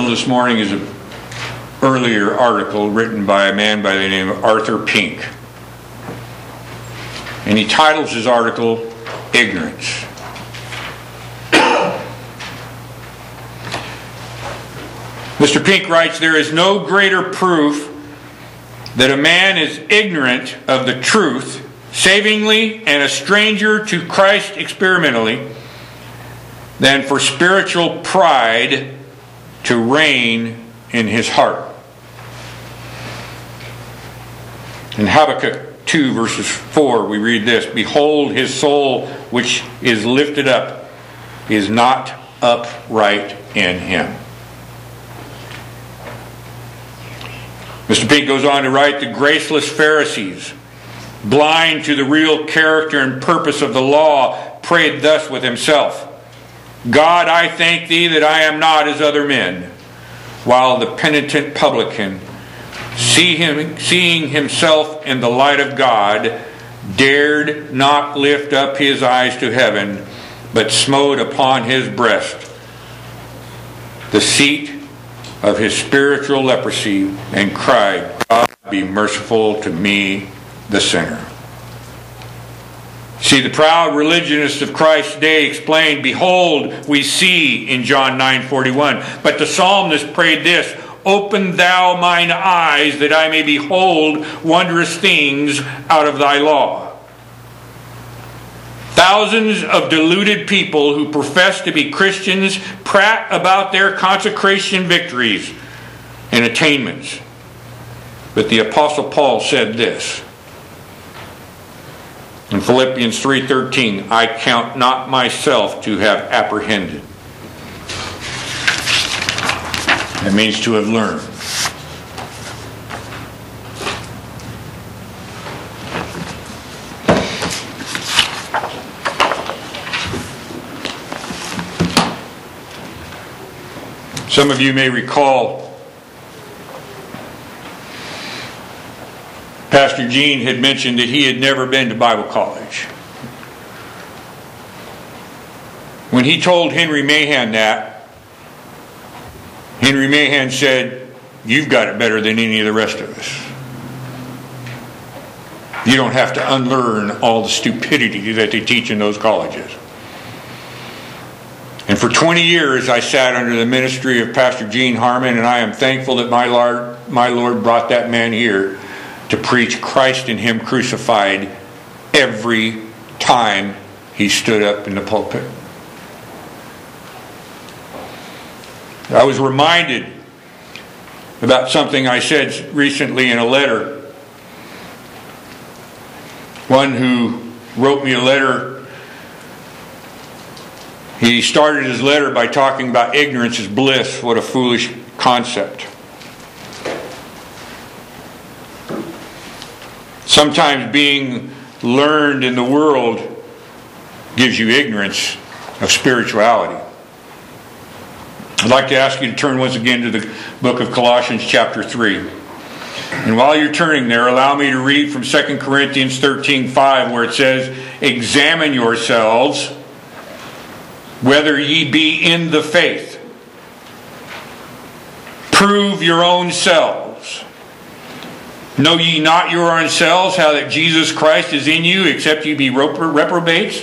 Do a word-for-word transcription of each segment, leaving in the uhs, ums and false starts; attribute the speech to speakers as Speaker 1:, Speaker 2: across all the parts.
Speaker 1: devotional this morning is an earlier article written by a man by the name of Arthur Pink. And he titles his article, Ignorance. Mister Pink writes, "There is no greater proof that a man is ignorant of the truth, savingly, and a stranger to Christ experimentally, than for spiritual pride to reign in his heart." In Habakkuk two verses four we read this, "Behold, his soul which is lifted up is not upright in him." Mister Pink goes on to write, "The graceless Pharisees, blind to the real character and purpose of the law, prayed thus with himself, 'God, I thank thee that I am not as other men,' while the penitent publican, see him, seeing himself in the light of God, dared not lift up his eyes to heaven, but smote upon his breast the seat of his spiritual leprosy, and cried, 'God, be merciful to me, the sinner.'" See, the proud religionists of Christ's day explained, "Behold, we see," in John nine forty-one. But the psalmist prayed this, "Open thou mine eyes, that I may behold wondrous things out of thy law." Thousands of deluded people who profess to be Christians prate about their consecration victories and attainments. But the Apostle Paul said this in Philippians three thirteen, "I count not myself to have apprehended." That means to have learned. Some of you may recall Pastor Gene had mentioned that he had never been to Bible college. When he told Henry Mahan that, Henry Mahan said, "You've got it better than any of the rest of us. You don't have to unlearn all the stupidity that they teach in those colleges." And for twenty years I sat under the ministry of Pastor Gene Harmon, and I am thankful that my Lord, my Lord brought that man here to preach Christ and Him crucified every time he stood up in the pulpit. I was reminded about something I said recently in a letter. One who wrote me a letter, he started his letter by talking about ignorance is bliss. What a foolish concept. Sometimes being learned in the world gives you ignorance of spirituality. I'd like to ask you to turn once again to the book of Colossians chapter three. And while you're turning there, allow me to read from Second Corinthians thirteen five, where it says, "Examine yourselves whether ye be in the faith. Prove your own selves. Know ye not your own selves how that Jesus Christ is in you, except ye be reprobates?"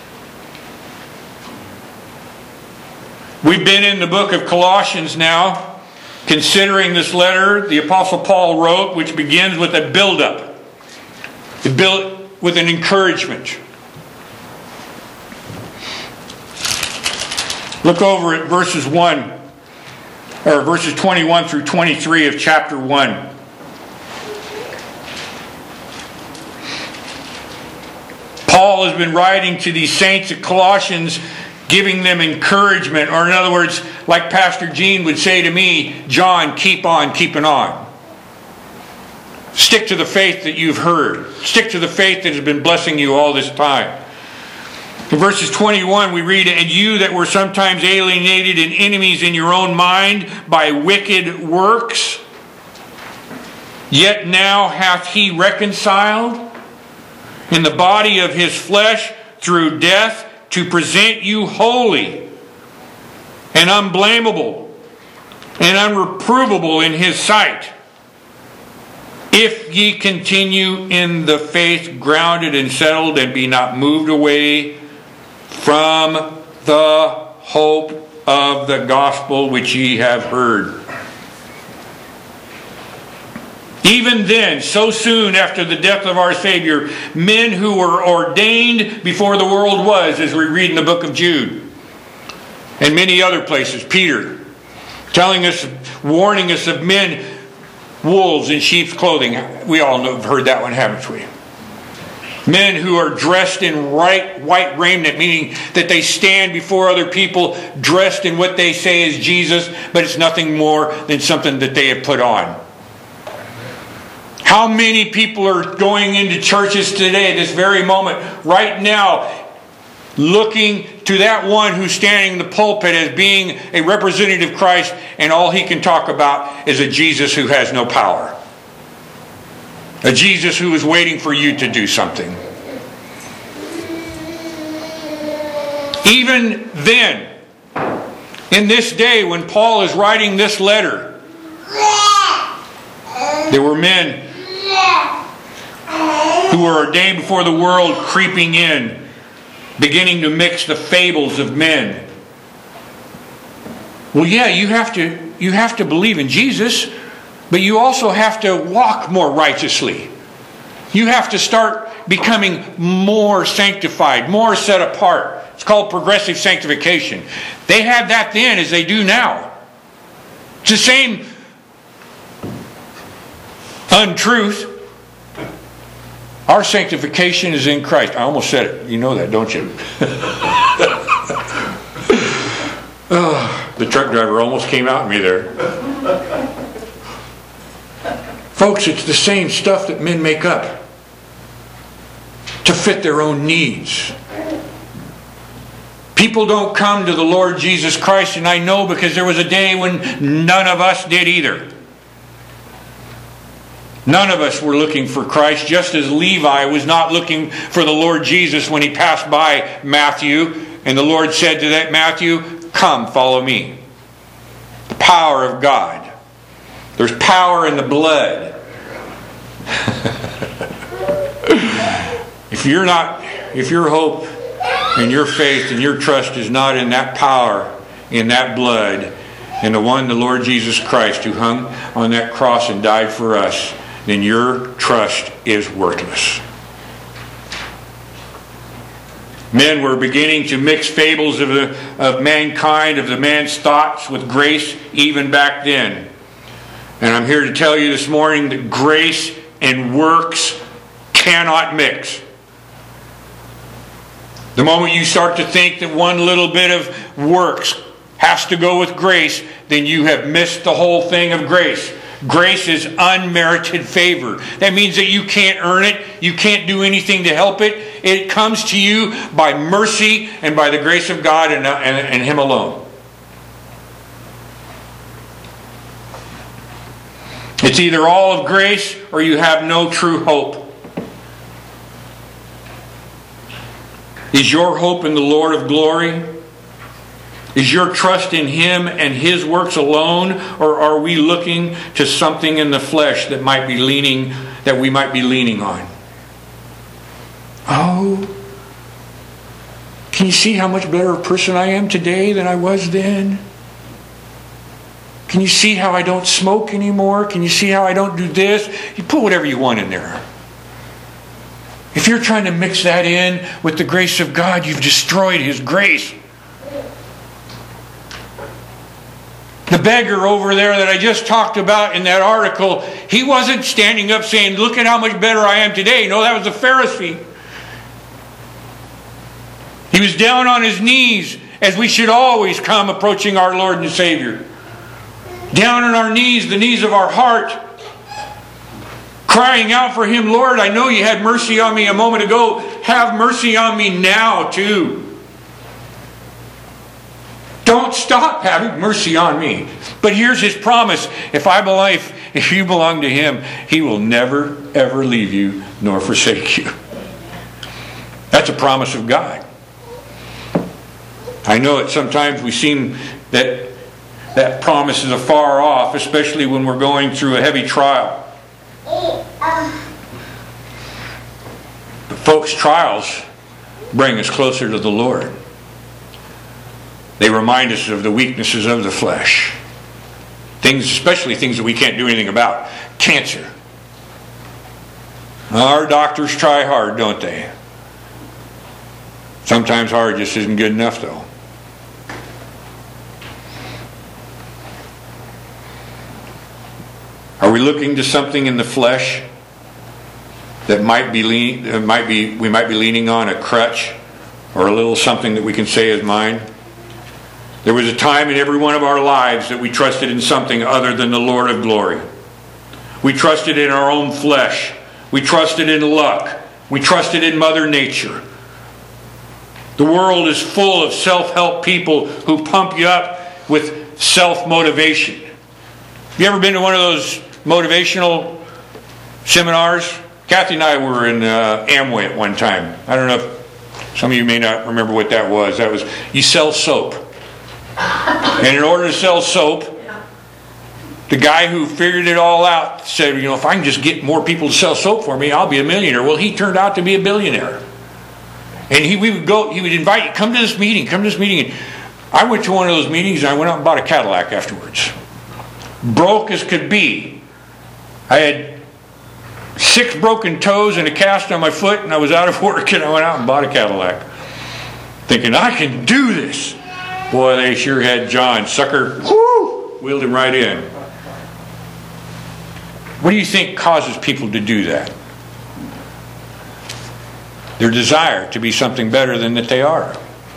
Speaker 1: We've been in the book of Colossians now, considering this letter the Apostle Paul wrote, which begins with a build-up. It built with an encouragement. Look over at verses one, or verses twenty-one through twenty-three of chapter one. Paul has been writing to these saints at Colossians, giving them encouragement, or in other words, like Pastor Gene would say to me, "John, keep on keeping on. Stick to the faith that you've heard. Stick to the faith that has been blessing you all this time." In verses twenty-one we read, "And you that were sometimes alienated and enemies in your own mind by wicked works, yet now hath he reconciled in the body of his flesh through death, to present you holy and unblameable and unreprovable in his sight, if ye continue in the faith, grounded and settled, and be not moved away from the hope of the gospel which ye have heard. Even then, so soon after the death of our Savior, men who were ordained before the world was, as we read in the book of Jude, and many other places, Peter, telling us, warning us of men, wolves in sheep's clothing. We all know, have heard that one, haven't we? Men who are dressed in white, white raiment, meaning that they stand before other people dressed in what they say is Jesus, but it's nothing more than something that they have put on. How many people are going into churches today, this very moment, right now, looking to that one who's standing in the pulpit as being a representative of Christ, and all he can talk about is a Jesus who has no power. A Jesus who is waiting for you to do something. Even then, in this day when Paul is writing this letter, there were men who were ordained before the world creeping in, beginning to mix the fables of men. Well, yeah, you have to you have to believe in Jesus, but you also have to walk more righteously. You have to start becoming more sanctified, more set apart. It's called progressive sanctification. They had that then as they do now. It's the same untruth. Our sanctification is in Christ. I almost said it. You know that, don't you? Oh, the truck driver almost came out at me there. Folks, it's the same stuff that men make up to fit their own needs. People don't come to the Lord Jesus Christ, and I know because there was a day when none of us did either. None of us were looking for Christ, just as Levi was not looking for the Lord Jesus when he passed by Matthew, and the Lord said to that Matthew, "Come, follow me." The power of God. There's power in the blood. If you're not, if your hope and your faith and your trust is not in that power, in that blood, in the one, the Lord Jesus Christ, who hung on that cross and died for us, then your trust is worthless. Men were beginning to mix fables of, the, of mankind, of the man's thoughts with grace, even back then. And I'm here to tell you this morning that grace and works cannot mix. The moment you start to think that one little bit of works has to go with grace, then you have missed the whole thing of grace. Grace is unmerited favor. That means that you can't earn it. You can't do anything to help it. It comes to you by mercy and by the grace of God and, and, and Him alone. It's either all of grace or you have no true hope. Is your hope in the Lord of glory? Is your trust in Him and His works alone, or are we looking to something in the flesh that might be leaning, that we might be leaning on? Oh, can you see how much better a person I am today than I was then? Can you see how I don't smoke anymore? Can you see how I don't do this? You put whatever you want in there. If you're trying to mix that in with the grace of God, you've destroyed His grace. The beggar over there that I just talked about in that article, he wasn't standing up saying, "Look at how much better I am today." No, that was a Pharisee. He was down on his knees, as we should always come approaching our Lord and Savior. Down on our knees, the knees of our heart, crying out for Him, "Lord, I know you had mercy on me a moment ago. Have mercy on me now too. Don't stop having mercy on me." But here's His promise. If I believe, if you belong to Him, He will never, ever leave you nor forsake you. That's a promise of God. I know that sometimes we seem that that promise is afar off, especially when we're going through a heavy trial. But folks, trials bring us closer to the Lord. They remind us of the weaknesses of the flesh. Things, especially things that we can't do anything about. Cancer. Our doctors try hard, don't they? Sometimes hard just isn't good enough, though. Are we looking to something in the flesh that might be lean, uh, might be we might be leaning on a crutch or a little something that we can say is mine? There was a time in every one of our lives that we trusted in something other than the Lord of glory. We trusted in our own flesh. We trusted in luck. We trusted in Mother Nature. The world is full of self-help people who pump you up with self-motivation. Have you ever been to one of those motivational seminars? Kathy and I were in uh, Amway at one time. I don't know if some of you may not remember what that was. That was, you sell soap. And in order to sell soap, the guy who figured it all out said, you know, if I can just get more people to sell soap for me, I'll be a millionaire. Well, he turned out to be a billionaire. And he we would go, he would invite you, come to this meeting, come to this meeting. And I went to one of those meetings and I went out and bought a Cadillac afterwards. Broke as could be. I had six broken toes and a cast on my foot, and I was out of work, and I went out and bought a Cadillac. Thinking, I can do this. Boy, they sure had John. Sucker, whoo, wheeled him right in. What do you think causes people to do that? Their desire to be something better than that they are.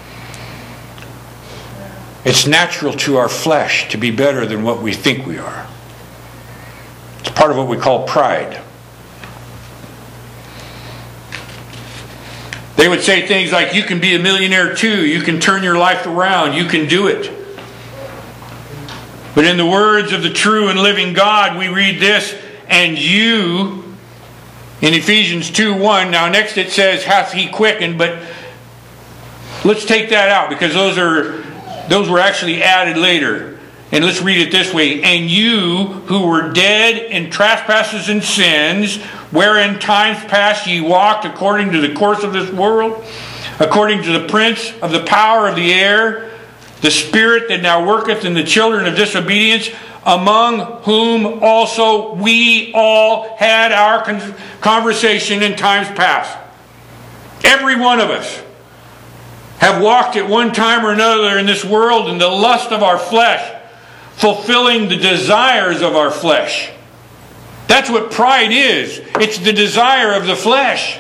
Speaker 1: It's natural to our flesh to be better than what we think we are. It's part of what we call pride. They would say things like, you can be a millionaire too. You can turn your life around. You can do it. But in the words of the true and living God, we read this, and you, in Ephesians two one, now next it says, hath he quickened, but let's take that out because those are those were actually added later. And let's read it this way. And you who were dead in trespasses and sins, wherein times past ye walked according to the course of this world, according to the prince of the power of the air, the spirit that now worketh in the children of disobedience, among whom also we all had our con- conversation in times past. Every one of us have walked at one time or another in this world in the lust of our flesh, fulfilling the desires of our flesh. That's what pride is. It's the desire of the flesh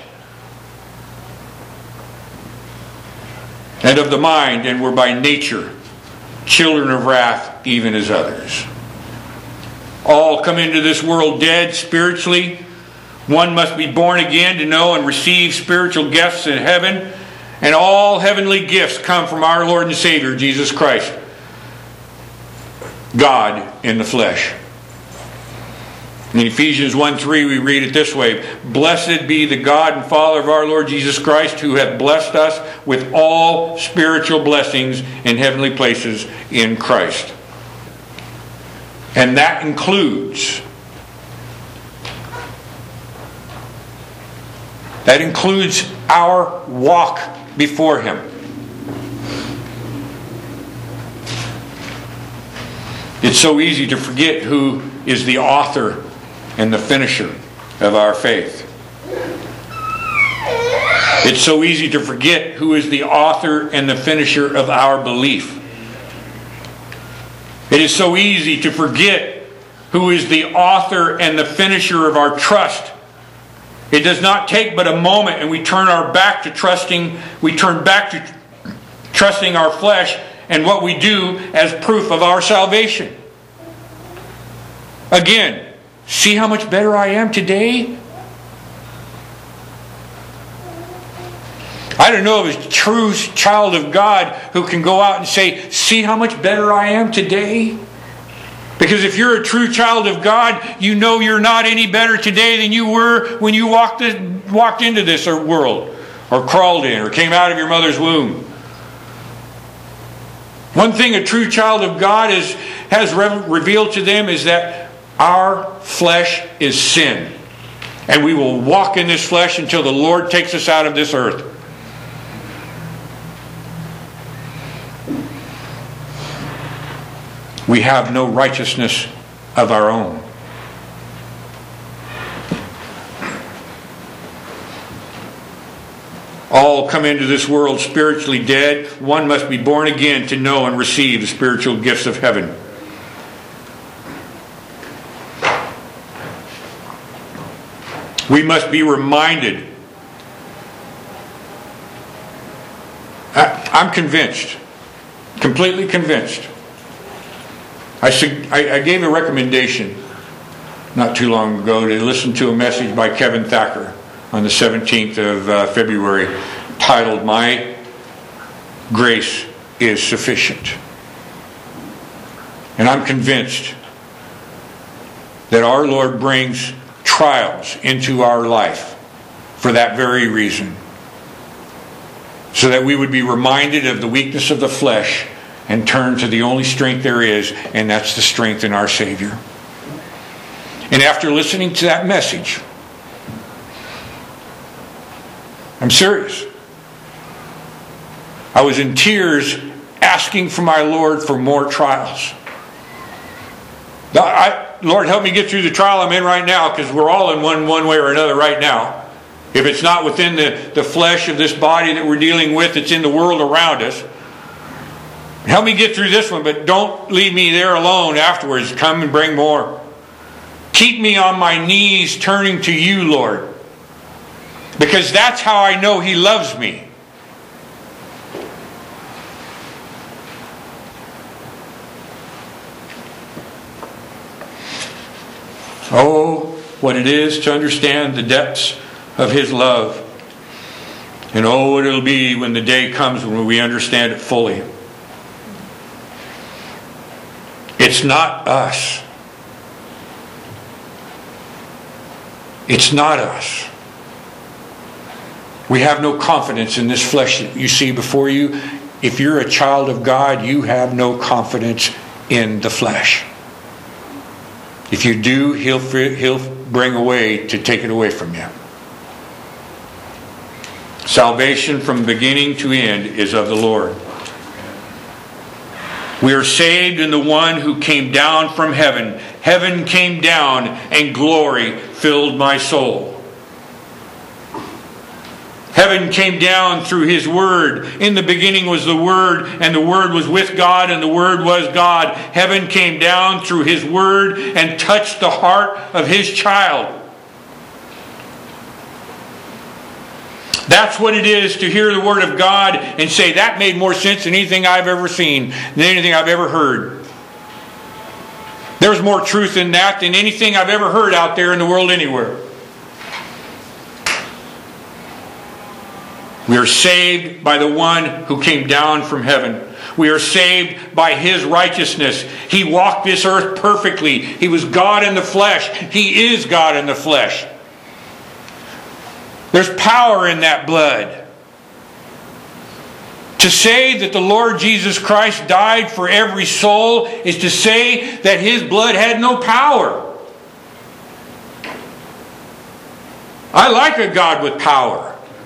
Speaker 1: and of the mind, and we're by nature children of wrath, even as others. All come into this world dead spiritually. One must be born again to know and receive spiritual gifts in heaven. And all heavenly gifts come from our Lord and Savior, Jesus Christ. God in the flesh. In Ephesians one three we read it this way. Blessed be the God and Father of our Lord Jesus Christ, who hath blessed us with all spiritual blessings in heavenly places in Christ. And that includes that includes our walk before Him. It's so easy to forget who is the author and the finisher of our faith. It's so easy to forget who is the author and the finisher of our belief. It is so easy to forget who is the author and the finisher of our trust. It does not take but a moment and we turn our back to trusting, we turn back to trusting our flesh and what we do as proof of our salvation. Again, see how much better I am today? I don't know of a true child of God who can go out and say, see how much better I am today? Because if you're a true child of God, you know you're not any better today than you were when you walked, in, walked into this world, or crawled in, or came out of your mother's womb. One thing a true child of God is, has re- revealed to them is that our flesh is sin. And we will walk in this flesh until the Lord takes us out of this earth. We have no righteousness of our own. All come into this world spiritually dead. One must be born again to know and receive the spiritual gifts of heaven. We must be reminded. I, I'm convinced, completely convinced. I, I, I gave a recommendation not too long ago to listen to a message by Kevin Thacker on the seventeenth of uh, February titled, "My Grace is Sufficient." And I'm convinced that our Lord brings trials into our life for that very reason, so that we would be reminded of the weakness of the flesh and turn to the only strength there is, and that's the strength in our Savior. And after listening to that message, I'm serious, I was in tears asking for my Lord for more trials. I, Lord, help me get through the trial I'm in right now, because we're all in one one way or another right now. If it's not within the, the flesh of this body that we're dealing with, it's in the world around us. Help me get through this one, but don't leave me there alone afterwards. Come and bring more. Keep me on my knees turning to you, Lord, because that's how I know He loves me. Oh, what it is to understand the depths of His love. And oh, what it'll be when the day comes when we understand it fully. It's not us. It's not us. We have no confidence in this flesh that you see before you. If you're a child of God, you have no confidence in the flesh. If you do, He'll, he'll bring a way to take it away from you. Salvation from beginning to end is of the Lord. We are saved in the one who came down from heaven. Heaven came down and glory filled my soul. Heaven came down through His Word. In the beginning was the Word, and the Word was with God, and the Word was God. Heaven came down through His Word and touched the heart of His child. That's what it is to hear the Word of God and say, that made more sense than anything I've ever seen, than anything I've ever heard. There's more truth in that than anything I've ever heard out there in the world anywhere. We are saved by the one who came down from heaven. We are saved by His righteousness. He walked this earth perfectly. He was God in the flesh. He is God in the flesh. There's power in that blood. To say that the Lord Jesus Christ died for every soul is to say that His blood had no power. I like a God with power.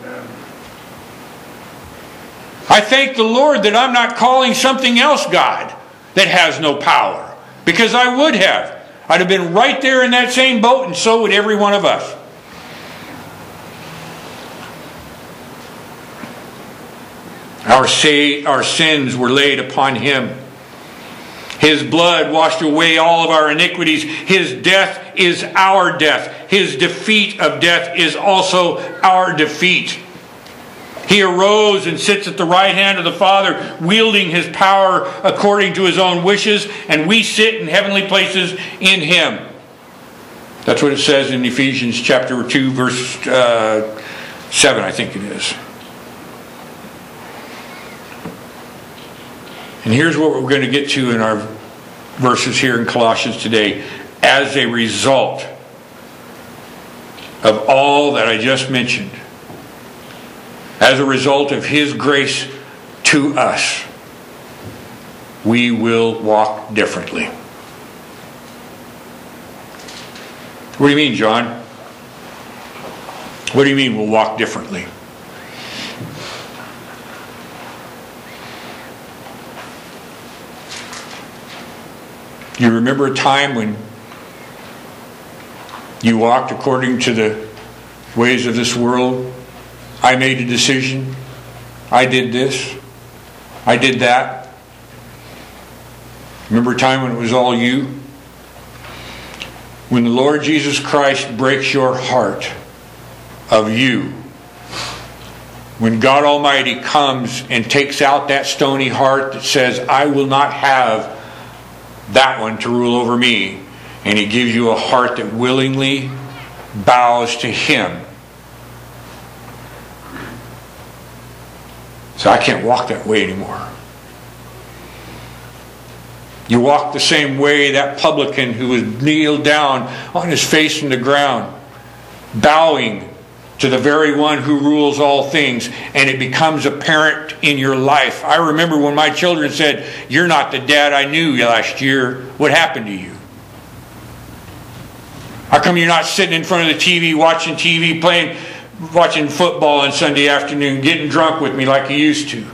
Speaker 1: I thank the Lord that I'm not calling something else God that has no power. Because I would have. I'd have been right there in that same boat, and so would every one of us. Our, say, our sins were laid upon Him. His blood washed away all of our iniquities. His death is our death. His defeat of death is also our defeat. He arose and sits at the right hand of the Father, wielding His power according to His own wishes, and we sit in heavenly places in Him. That's what it says in Ephesians chapter two, verse uh, seven, I think it is. And here's what we're going to get to in our verses here in Colossians today. As a result of all that I just mentioned, as a result of His grace to us, we will walk differently. What do you mean, John? What do you mean we'll walk differently? You remember a time when you walked according to the ways of this world? I made a decision. I did this. I did that. Remember a time when it was all you? When the Lord Jesus Christ breaks your heart of you, when God Almighty comes and takes out that stony heart that says, I will not have that one to rule over me, and He gives you a heart that willingly bows to Him. So I can't walk that way anymore. You walk the same way that publican who was kneeled down on his face in the ground, bowing to the very one who rules all things, and it becomes apparent in your life. I remember when my children said, you're not the dad I knew last year. What happened to you? How come you're not sitting in front of the T V, watching T V, playing, watching football on Sunday afternoon, getting drunk with me like you used to?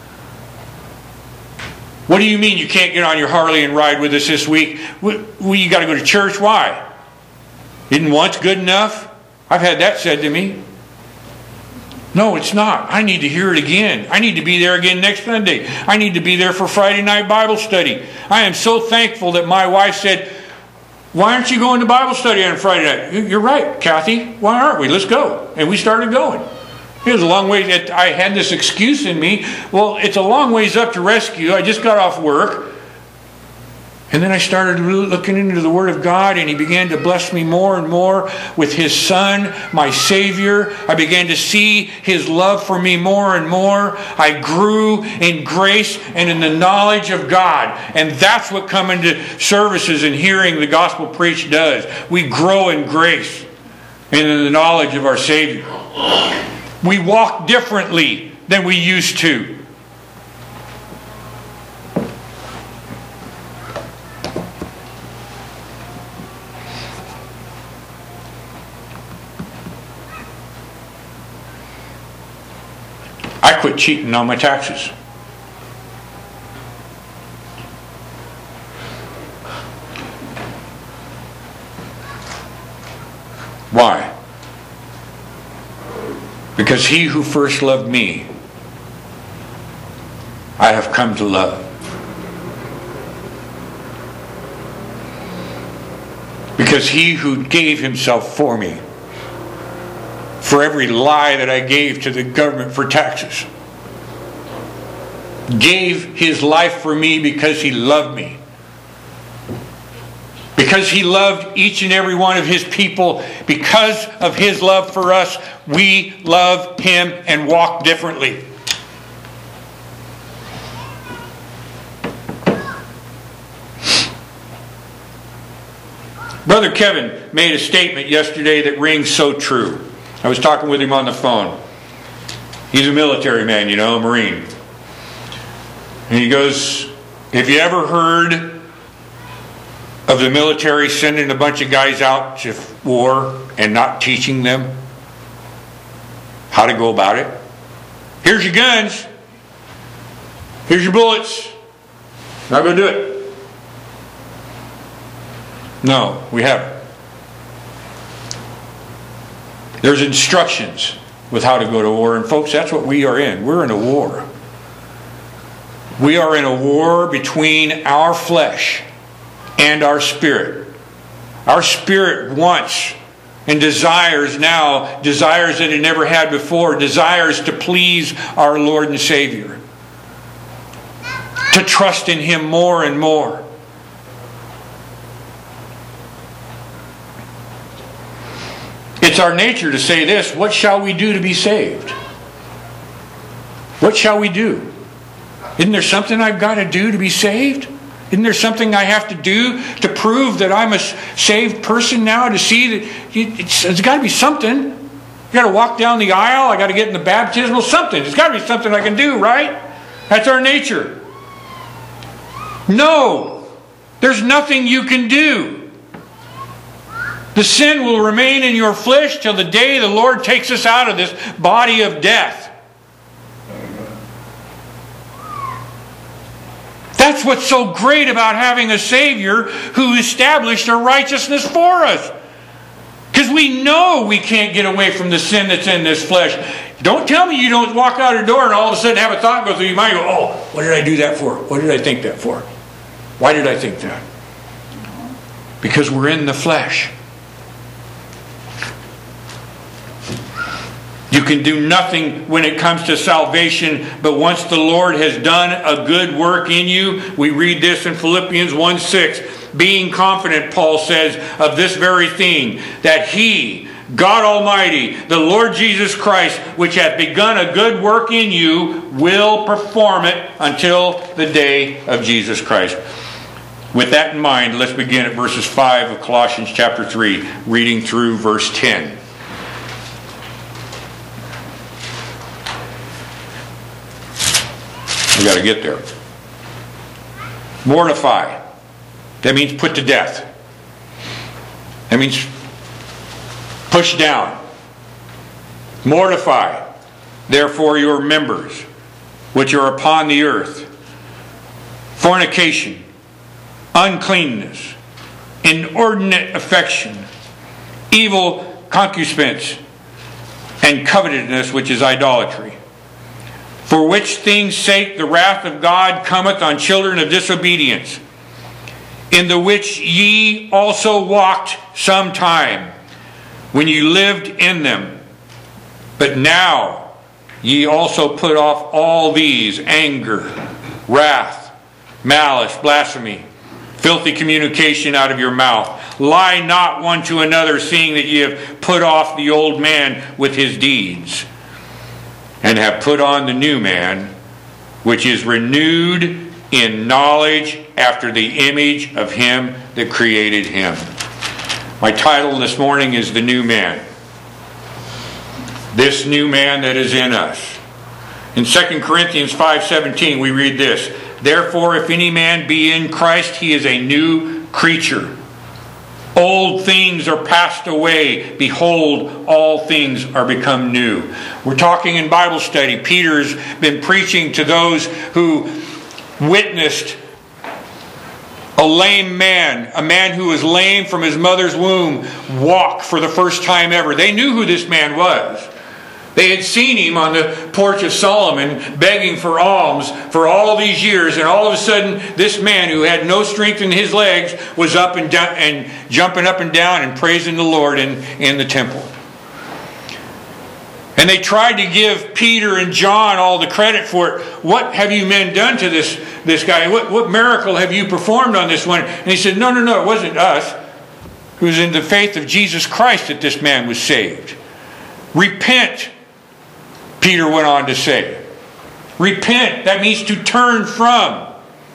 Speaker 1: What do you mean you can't get on your Harley and ride with us this week? Well, you got to go to church? Why? Isn't once good enough? I've had that said to me. No, it's not. I need to hear it again. I need to be there again next Sunday. I need to be there for Friday night Bible study. I am so thankful that my wife said, why aren't you going to Bible study on Friday night? You're right, Kathy. Why aren't we? Let's go. And we started going. It was a long way. That I had this excuse in me. Well, it's a long ways up to Rescue. I just got off work. And then I started looking into the Word of God, and He began to bless me more and more with His Son, my Savior. I began to see His love for me more and more. I grew in grace and in the knowledge of God. And that's what coming to services and hearing the gospel preached does. We grow in grace and in the knowledge of our Savior. We walk differently than we used to. I quit cheating on my taxes. Why? Because He who first loved me, I have come to love. Because He who gave Himself for me, for every lie that I gave to the government for taxes, gave His life for me because He loved me. Because He loved each and every one of His people, because of His love for us, we love Him and walk differently. Brother Kevin made a statement yesterday that rings so true. I was talking with him on the phone. He's a military man, you know, a Marine. And he goes, have you ever heard of the military sending a bunch of guys out to war and not teaching them how to go about it? Here's your guns. Here's your bullets. Now go do it. No, we haven't. There's instructions with how to go to war. And folks, that's what we are in. We're in a war. We are in a war between our flesh and our spirit. Our spirit wants and desires now, desires that it never had before, desires to please our Lord and Savior. To trust in Him more and more. It's our nature to say this, what shall we do to be saved? What shall we do? Isn't there something I've got to do to be saved? Isn't there something I have to do to prove that I'm a saved person now? To see that it's, it's got to be something. I've got to walk down the aisle. I've got to get in the baptismal. Something. It's got to be something I can do, right? That's our nature. No. There's nothing you can do. The sin will remain in your flesh till the day the Lord takes us out of this body of death. That's what's so great about having a Savior who established a righteousness for us. Because we know we can't get away from the sin that's in this flesh. Don't tell me you don't walk out a door and all of a sudden have a thought go through your mind. Go, oh, what did I do that for? What did I think that for? Why did I think that? Because we're in the flesh. You can do nothing when it comes to salvation, but once the Lord has done a good work in you, we read this in Philippians one six, being confident, Paul says, of this very thing, that He, God Almighty, the Lord Jesus Christ, which hath begun a good work in you, will perform it until the day of Jesus Christ. With that in mind, let's begin at verses five of Colossians chapter three, reading through verse ten. We got to get there. Mortify. That means put to death. That means push down. Mortify, therefore, your members which are upon the earth: fornication, uncleanness, inordinate affection, evil concupiscence, and covetousness, which is idolatry. For which things' sake the wrath of God cometh on children of disobedience, in the which ye also walked sometime, when ye lived in them. But now ye also put off all these: anger, wrath, malice, blasphemy, filthy communication out of your mouth. Lie not one to another, seeing that ye have put off the old man with his deeds, and have put on the new man, which is renewed in knowledge after the image of Him that created him. My title this morning is The New Man. This new man that is in us. In Second Corinthians five seventeen we read this: Therefore, if any man be in Christ, he is a new creature. Old things are passed away. Behold, all things are become new. We're talking in Bible study. Peter's been preaching to those who witnessed a lame man, a man who was lame from his mother's womb, walk for the first time ever. They knew who this man was. They had seen him on the porch of Solomon begging for alms for all these years, and all of a sudden this man who had no strength in his legs was up and down and jumping up and down and praising the Lord in, in the temple. And they tried to give Peter and John all the credit for it. What have you men done to this, this guy? What, what miracle have you performed on this one? And he said, no, no, no, it wasn't us. It was in the faith of Jesus Christ that this man was saved. Repent, Peter went on to say. Repent, that means to turn from.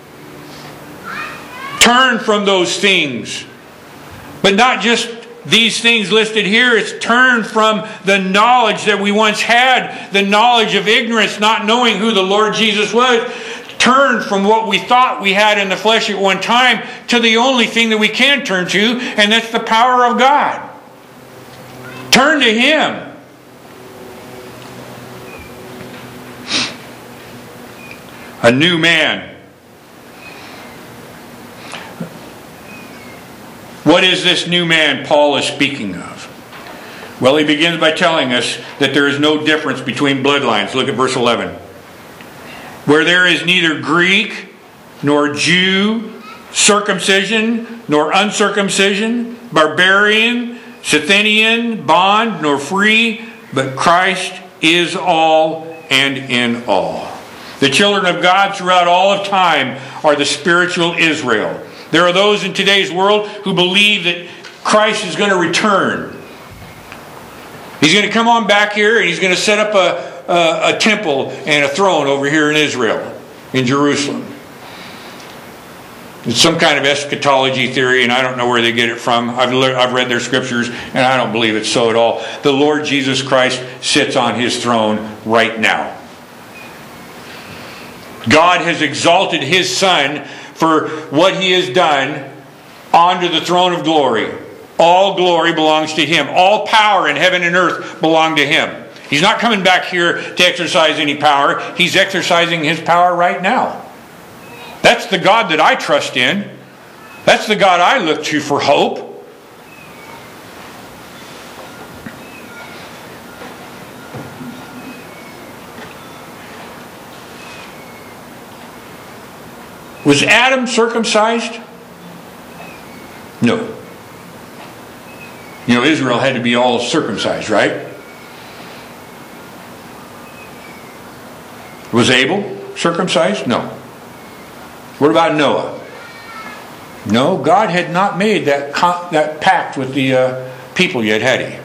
Speaker 1: Turn from those things. But not just these things listed here, it's turn from the knowledge that we once had, the knowledge of ignorance, not knowing who the Lord Jesus was. Turn from what we thought we had in the flesh at one time to the only thing that we can turn to, and that's the power of God. Turn to Him. A new man. What is this new man Paul is speaking of? Well, he begins by telling us that there is no difference between bloodlines. Look at verse eleven. Where there is neither Greek nor Jew, circumcision nor uncircumcision, barbarian, Scythian, bond nor free, but Christ is all and in all. The children of God throughout all of time are the spiritual Israel. There are those in today's world who believe that Christ is going to return. He's going to come on back here and He's going to set up a, a, a temple and a throne over here in Israel, in Jerusalem. It's some kind of eschatology theory, and I don't know where they get it from. I've, le- I've read their scriptures, and I don't believe it's so at all. The Lord Jesus Christ sits on His throne right now. God has exalted His Son for what He has done onto the throne of glory. All glory belongs to Him. All power in heaven and earth belong to Him. He's not coming back here to exercise any power. He's exercising His power right now. That's the God that I trust in. That's the God I look to for hope. Was Adam circumcised? No. You know, Israel had to be all circumcised, right? Was Abel circumcised? No. What about Noah? No, God had not made that that pact with the uh, people yet, had He?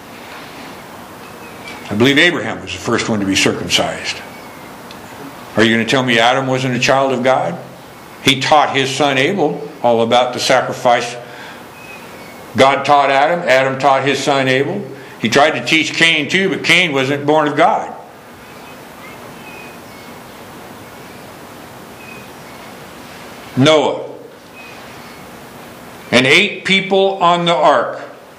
Speaker 1: I believe Abraham was the first one to be circumcised. Are you going to tell me Adam wasn't a child of God? He taught his son Abel all about the sacrifice. God taught Adam. Adam taught his son Abel. He tried to teach Cain too, but Cain wasn't born of God. Noah. And eight people on the ark.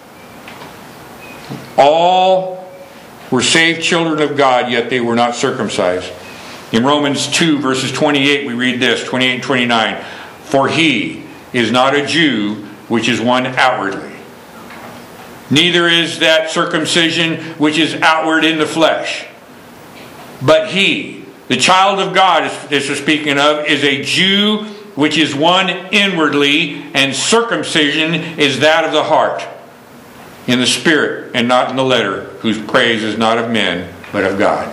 Speaker 1: All were saved children of God, yet they were not circumcised. In Romans two, verses twenty-eight, we read this, twenty-eight and twenty-nine. For he is not a Jew, which is one outwardly. Neither is that circumcision which is outward in the flesh. But he, the child of God, this is speaking of, is a Jew which is one inwardly, and circumcision is that of the heart, in the spirit and not in the letter, whose praise is not of men, but of God.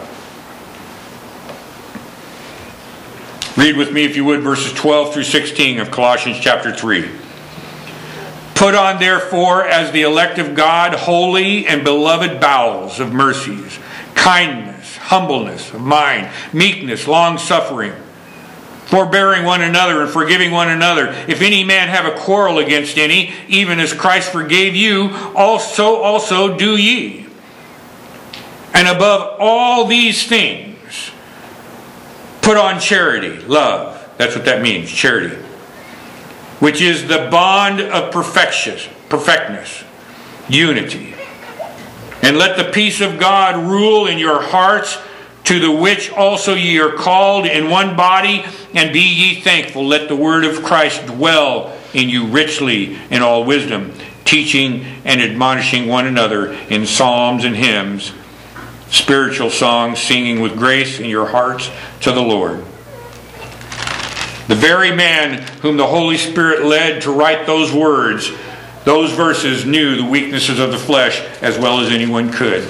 Speaker 1: Read with me, if you would, verses twelve through sixteen of Colossians chapter three. Put on, therefore, as the elect of God, holy and beloved bowels of mercies, kindness, humbleness of mind, meekness, long-suffering, forbearing one another and forgiving one another. If any man have a quarrel against any, even as Christ forgave you, also also do ye. And above all these things, put on charity, love. That's what that means, charity. Which is the bond of perfection, perfectness, unity. And let the peace of God rule in your hearts, to the which also ye are called in one body, and be ye thankful. Let the word of Christ dwell in you richly in all wisdom, teaching and admonishing one another in psalms and hymns, spiritual songs, singing with grace in your hearts to the Lord. The very man whom the Holy Spirit led to write those words, those verses, knew the weaknesses of the flesh as well as anyone could.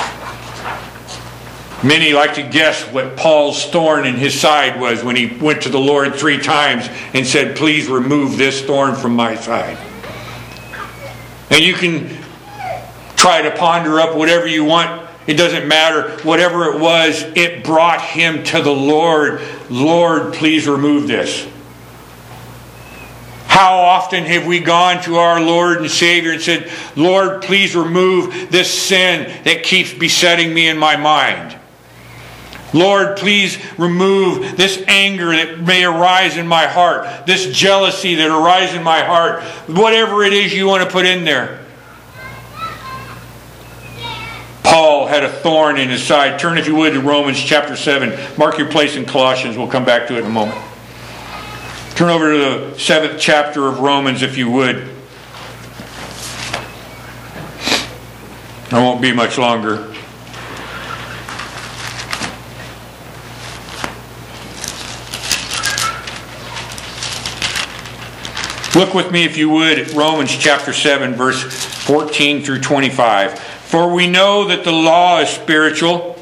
Speaker 1: Many like to guess what Paul's thorn in his side was when he went to the Lord three times and said, please remove this thorn from my side. And you can try to ponder up whatever you want. It doesn't matter. Whatever it was, it brought him to the Lord. Lord, please remove this. How often have we gone to our Lord and Savior and said, Lord, please remove this sin that keeps besetting me in my mind. Lord, please remove this anger that may arise in my heart, this jealousy that arises in my heart, whatever it is you want to put in there. Paul had a thorn in his side. Turn, if you would, to Romans chapter seven. Mark your place in Colossians. We'll come back to it in a moment. Turn over to the seventh chapter of Romans, if you would. I won't be much longer. Look with me, if you would, at Romans chapter seven, verse fourteen through twenty-five. For we know that the law is spiritual,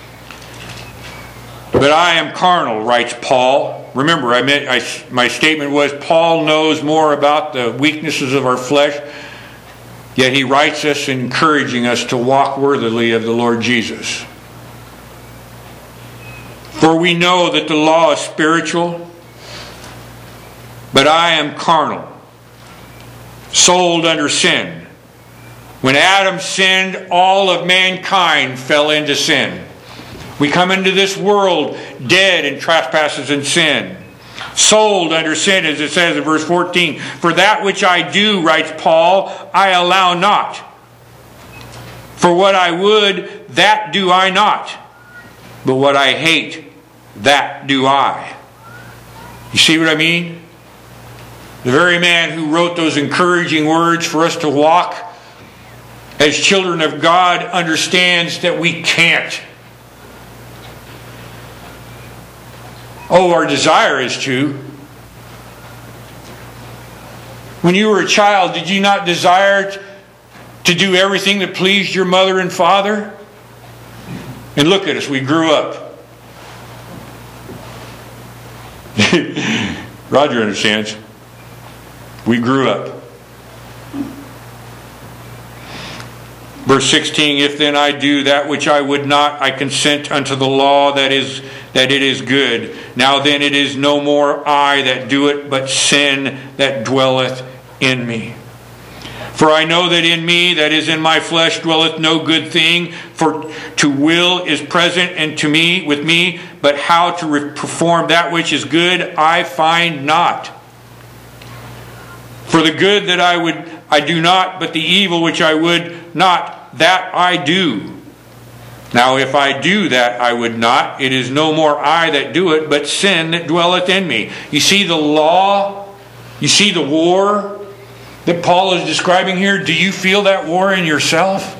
Speaker 1: but I am carnal, writes Paul. Remember, I meant I, my statement was Paul knows more about the weaknesses of our flesh, yet he writes us encouraging us to walk worthily of the Lord Jesus. For we know that the law is spiritual, but I am carnal, sold under sin. When Adam sinned, all of mankind fell into sin. We come into this world dead in trespasses and sin. Sold under sin, as it says in verse fourteen. For that which I do, writes Paul, I allow not. For what I would, that do I not. But what I hate, that do I. You see what I mean? The very man who wrote those encouraging words for us to walk as children of God understands that we can't. Oh, our desire is to. When you were a child, did you not desire to do everything that pleased your mother and father? And look at us, we grew up. Roger understands. We grew up. Verse sixteen, if then I do that which I would not, I consent unto the law that is that it is good. Now then it is no more I that do it, but sin that dwelleth in me. For I know that in me, that is in my flesh, dwelleth no good thing. For to will is present and to me with me, but how to re- perform that which is good I find not. For the good that I would I do not, but the evil which I would not, that I do. Now if I do that I would not, it is no more I that do it, but sin that dwelleth in me. You see the law? You see the war that Paul is describing here? Do you feel that war in yourself?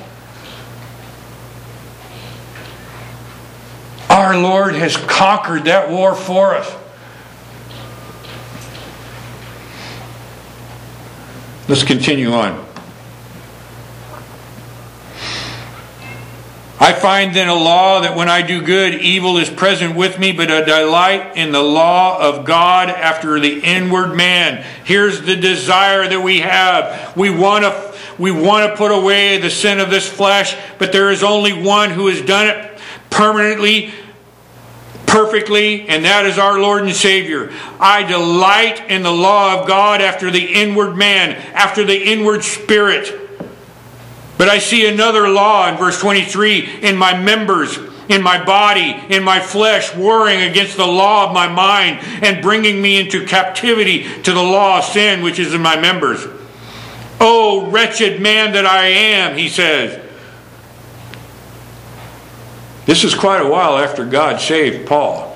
Speaker 1: Our Lord has conquered that war for us. Let's continue on. I find then a law that when I do good, evil is present with me, but I delight in the law of God after the inward man. Here's the desire that we have. We want to, we want to put away the sin of this flesh, but there is only one who has done it permanently, perfectly, and that is our Lord and Savior. I delight in the law of God after the inward man, after the inward spirit. But I see another law in verse twenty-three, in my members, in my body, in my flesh, warring against the law of my mind and bringing me into captivity to the law of sin which is in my members. Oh, wretched man that I am, he says. This is quite a while after God saved Paul.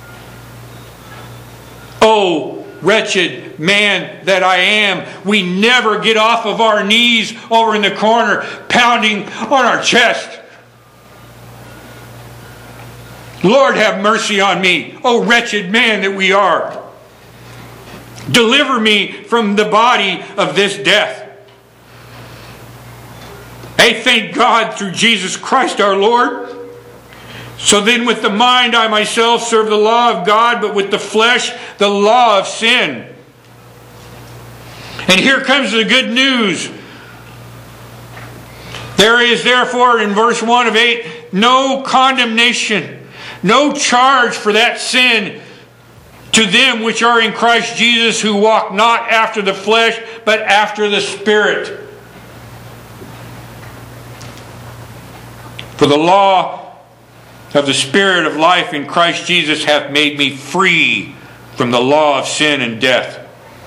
Speaker 1: Oh, wretched man that I am. We never get off of our knees over in the corner, pounding on our chest. Lord, have mercy on me. Oh, wretched man that we are. Deliver me from the body of this death. Hey, thank God through Jesus Christ our Lord. So then with the mind I myself serve the law of God, but with the flesh the law of sin. And here comes the good news. There is therefore in verse one of eight no condemnation, no charge for that sin to them which are in Christ Jesus, who walk not after the flesh, but after the Spirit. For the law of the Spirit of life in Christ Jesus hath made me free from the law of sin and death.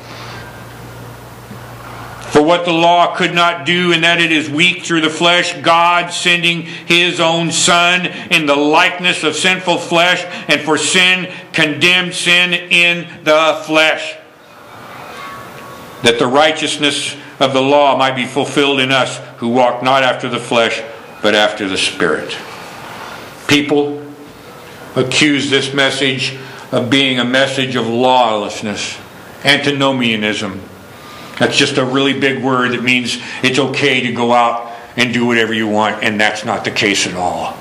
Speaker 1: For what the law could not do, in that it is weak through the flesh, God sending His own Son in the likeness of sinful flesh, and for sin condemned sin in the flesh, that the righteousness of the law might be fulfilled in us who walk not after the flesh, but after the Spirit. People accuse this message of being a message of lawlessness, antinomianism. That's just a really big word that means it's okay to go out and do whatever you want, and that's not the case at all.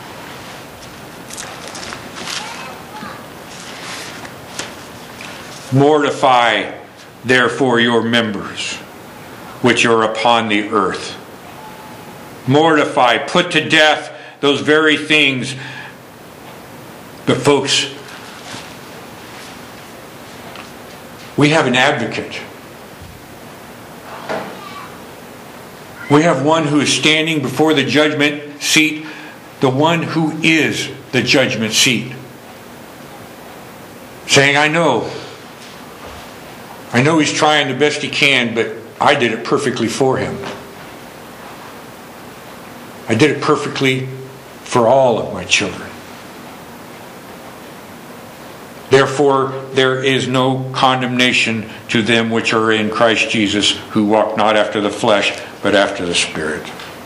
Speaker 1: Mortify, therefore, your members which are upon the earth. Mortify, put to death those very things. But folks, we have an advocate. We have one who is standing before the judgment seat, the one who is the judgment seat, saying, I know. I know he's trying the best he can, but I did it perfectly for him. I did it perfectly for all of my children. Therefore, there is no condemnation to them which are in Christ Jesus, who walk not after the flesh, but after the Spirit.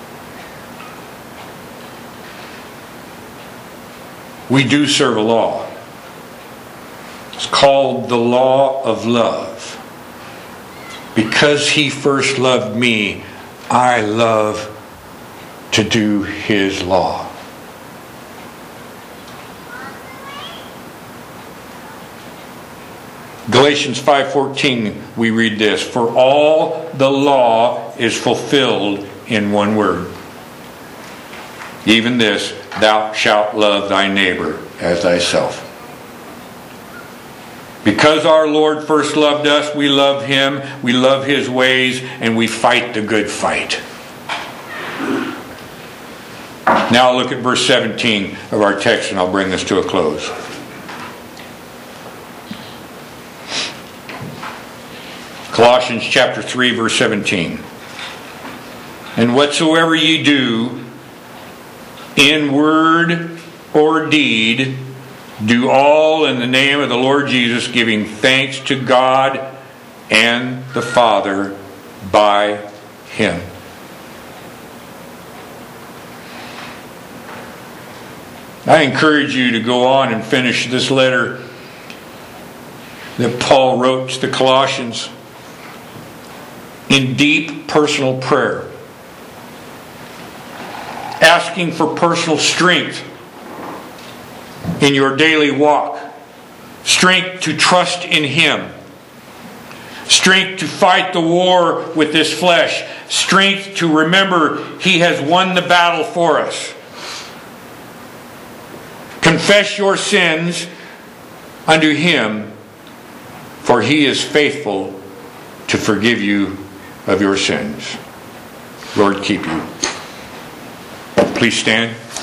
Speaker 1: We do serve a law. It's called the law of love. Because he first loved me, I love to do his law. Galatians five fourteen, we read this: for all the law is fulfilled in one word, even this, thou shalt love thy neighbor as thyself. Because our Lord first loved us, we love him, we love his ways, and we fight the good fight. Now look at verse seventeen of our text, and I'll bring this to a close. Colossians chapter three, verse seventeen. And whatsoever ye do, in word or deed, do all in the name of the Lord Jesus, giving thanks to God and the Father by him. I encourage you to go on and finish this letter that Paul wrote to the Colossians in deep personal prayer, asking for personal strength in your daily walk, strength to trust in him, strength to fight the war with this flesh, strength to remember he has won the battle for us. Confess your sins unto him, for he is faithful to forgive you of your sins. Lord, keep you. Please stand.